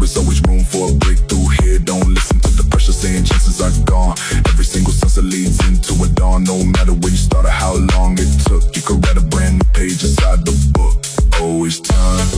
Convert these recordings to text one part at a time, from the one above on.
is always room for a breakthrough here. Don't listen to the pressure saying chances are gone. Every single sunset leads into a dawn. No matter where you start or how long it took, you could write a brand new page inside the book. Always time.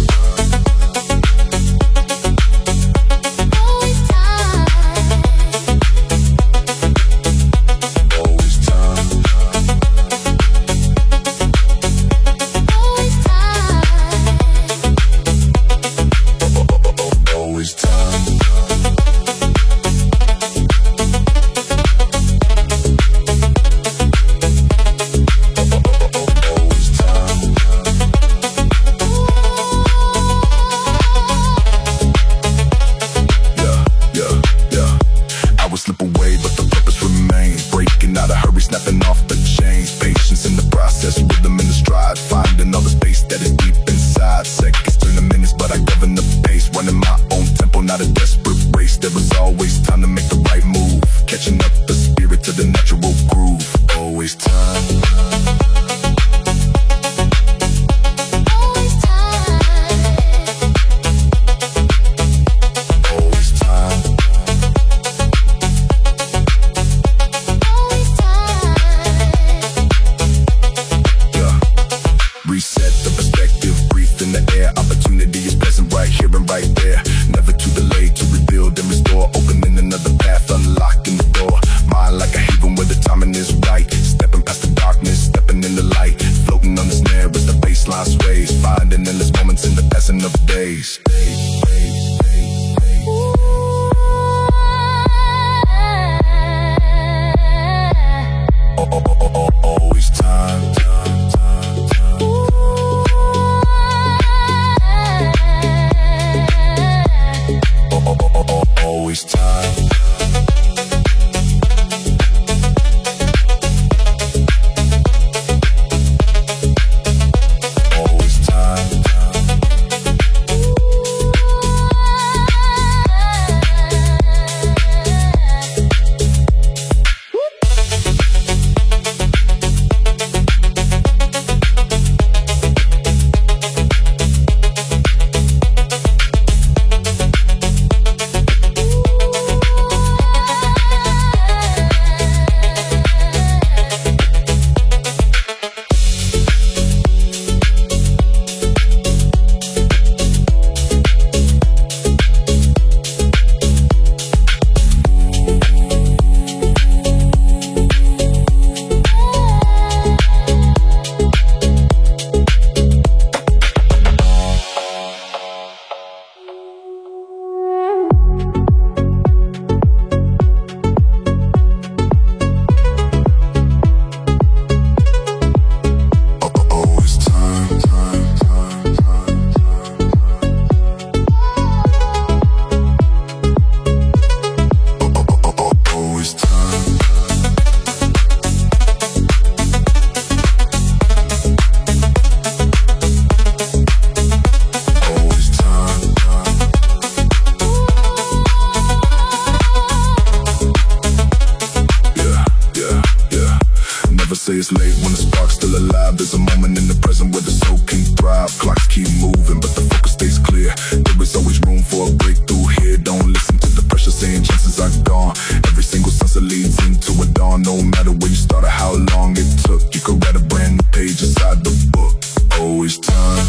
It's late when the spark's still alive. There's a moment in the present where the soul can thrive. Clocks keep moving, but the focus stays clear. There is always room for a breakthrough here. Don't listen to the pressure saying chances are gone. Every single sunset leads into a dawn. No matter where you start or how long it took, you could write a brand new page inside the book. Always time.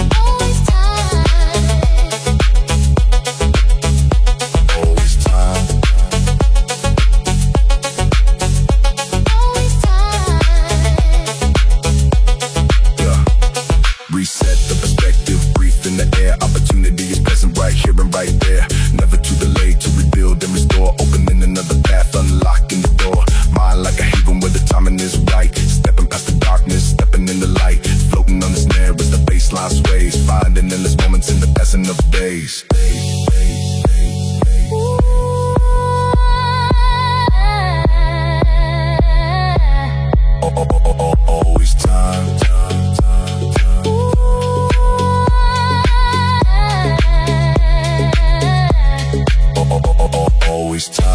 Always time. door, opening another path, unlocking the door. Mind like a haven where the timing is right. Stepping past the darkness, stepping in the light. Floating on the snare as the baseline sways. Finding endless moments in the passing of days. Always time, time, time, time. Always time.